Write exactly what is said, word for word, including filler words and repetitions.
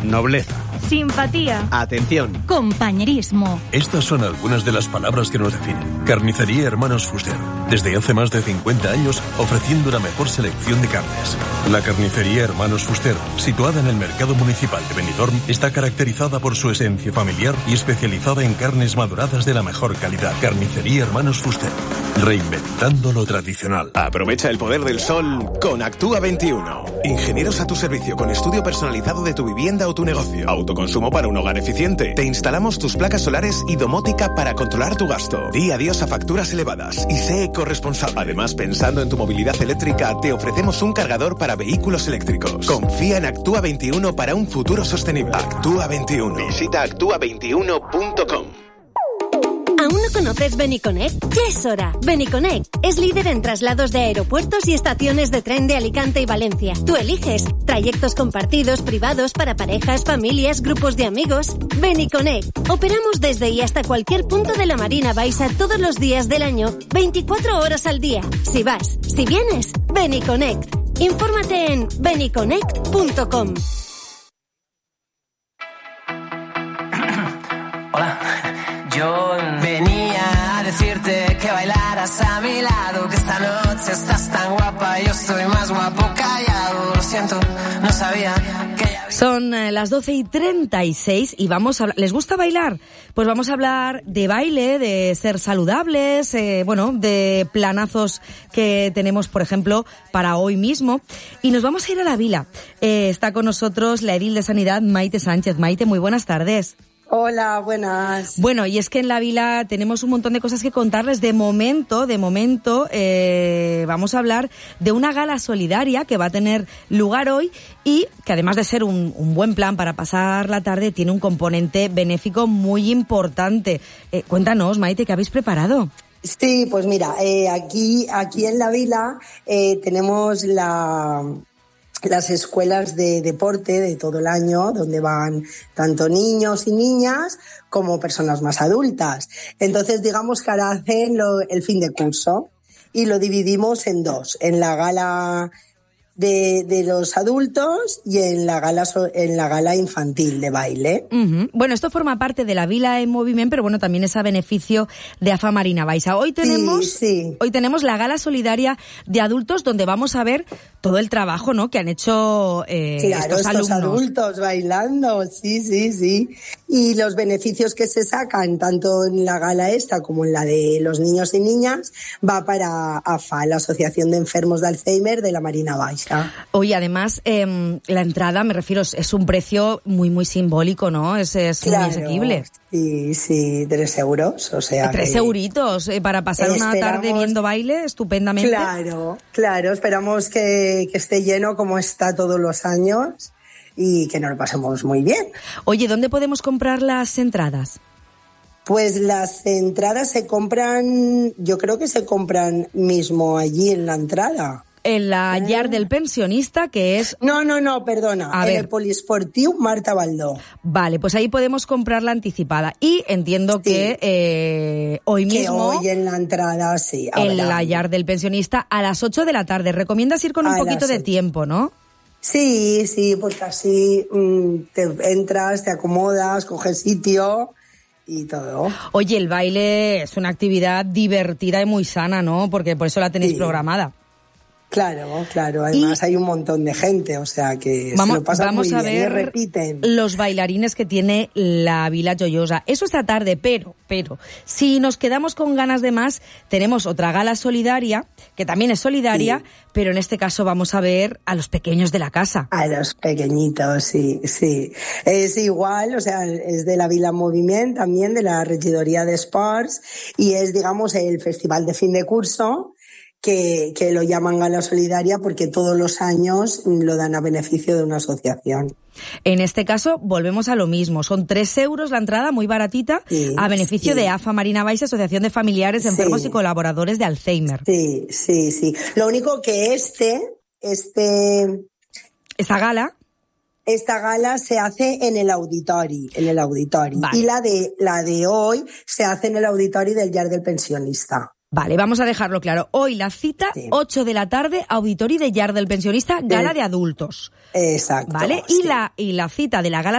Nobleza. Simpatía. Atención. Compañerismo. Estas son algunas de las palabras que nos definen. Carnicería Hermanos Fuster. Desde hace más de cincuenta años, ofreciendo la mejor selección de carnes. La Carnicería Hermanos Fuster, situada en el Mercado Municipal de Benidorm, está caracterizada por su esencia familiar y especializada en carnes maduradas de la mejor calidad. Carnicería Hermanos Fuster. Reinventando lo tradicional. Aprovecha el poder del sol con Actúa veintiuno. Ingenieros a tu servicio con estudio personalizado de tu vivienda o tu negocio. Autoconsumo para un hogar eficiente. Te instalamos tus placas solares y domótica para controlar tu gasto. Di adiós a facturas elevadas y sé ecorresponsable. Además, pensando en tu movilidad eléctrica, te ofrecemos un cargador para vehículos eléctricos. Confía en Actúa veintiuno para un futuro sostenible. Actúa veintiuno. Visita actúa veintiuno punto com. ¿Aún no conoces Beniconnect? Ya es hora. Beniconnect es líder en traslados de aeropuertos y estaciones de tren de Alicante y Valencia. Tú eliges trayectos compartidos, privados, para parejas, familias, grupos de amigos. Beniconnect. Operamos desde y hasta cualquier punto de la Marina Baixa todos los días del año, veinticuatro horas al día. Si vas, si vienes, Beniconnect. Infórmate en beniconnect punto com. Hola. Yo venía a decirte que bailaras a mi lado, que esta noche estás tan guapa, yo estoy más guapo callado. Lo siento, no sabía que ya... Son eh, las doce y treinta y seis y vamos a hablar... ¿Les gusta bailar? Pues vamos a hablar de baile, de ser saludables, eh, bueno, de planazos que tenemos, por ejemplo, para hoy mismo. Y nos vamos a ir a la Vila. Eh, está con nosotros la edil de Sanidad, Maite Sánchez. Maite, muy buenas tardes. Hola, buenas. Bueno, y es que en la Vila tenemos un montón de cosas que contarles. De momento, de momento, eh, vamos a hablar de una gala solidaria que va a tener lugar hoy y que además de ser un, un buen plan para pasar la tarde, tiene un componente benéfico muy importante. Eh, cuéntanos, Maite, ¿qué habéis preparado? Sí, pues mira, eh, aquí, aquí en la Vila eh, tenemos la... las escuelas de deporte de todo el año, donde van tanto niños y niñas como personas más adultas. Entonces, digamos que ahora hacen lo, el fin de curso y lo dividimos en dos, en la gala de, de los adultos y en la gala en la gala infantil de baile. Uh-huh. Bueno, esto forma parte de la Vila en Movimiento, pero bueno, también es a beneficio de A F A Marina Baixa. Hoy tenemos, sí, sí. hoy tenemos la gala solidaria de adultos, donde vamos a ver todo el trabajo, ¿no?, que han hecho eh, claro, estos, estos alumnos. adultos bailando, sí, sí, sí. Y los beneficios que se sacan, tanto en la gala esta como en la de los niños y niñas, va para A F A, la Asociación de Enfermos de Alzheimer de la Marina Baixa. Oye, además, eh, la entrada, me refiero, es un precio muy, muy simbólico, ¿no? Es, es claro, muy asequible. Sí, sí, tres euros, o sea... Tres que euritos eh, para pasar una tarde viendo baile, estupendamente. Claro, claro, esperamos que, que esté lleno como está todos los años y que nos lo pasemos muy bien. Oye, ¿dónde podemos comprar las entradas? Pues las entradas se compran, yo creo que se compran mismo allí en la entrada. En la llar del pensionista, que es... No, no, no, perdona. A en ver. el Poliesportiu Marta Baldó. Vale, pues ahí podemos comprarla anticipada. Y entiendo Sí. que eh, hoy Que mismo... hoy en la entrada, sí. en habrá. la llar del pensionista a las ocho de la tarde. Recomiendas ir con un A poquito las de ocho. tiempo, ¿no? Sí, sí, porque así mm, te entras, te acomodas, coges sitio y todo. Oye, el baile es una actividad divertida y muy sana, ¿no? Porque por eso la tenéis Sí. programada. Claro, claro. Además Y- hay un montón de gente, o sea que Vamos, se lo pasan vamos muy a bien y ver repiten. los bailarines que tiene la Vila Joyosa. Eso esta tarde, pero, pero, si nos quedamos con ganas de más, tenemos otra gala solidaria, que también es solidaria, Sí. pero en este caso vamos a ver a los pequeños de la casa. A los pequeñitos, sí, sí. Es igual, o sea, es de la Vila Moviment, también de la Regidoría de Sports, y es, digamos, el festival de fin de curso, que, que lo llaman Gala Solidaria porque todos los años lo dan a beneficio de una asociación. En este caso, volvemos a lo mismo. Son tres euros la entrada, muy baratita, Sí, a beneficio sí. de A F A Marina Baixa, Asociación de Familiares, Enfermos Sí. y Colaboradores de Alzheimer. Sí, sí, sí. Lo único que este, este, Esta gala... esta gala se hace en el auditori, en el auditori. Vale. Y la de, la de hoy se hace en el auditori del Llar del Pensionista. Vale, vamos a dejarlo claro. Hoy la cita, Sí. ocho de la tarde, Auditori de Llar del Pensionista, gala De- de adultos. Exacto. ¿Vale? Y sí. la, y la cita de la gala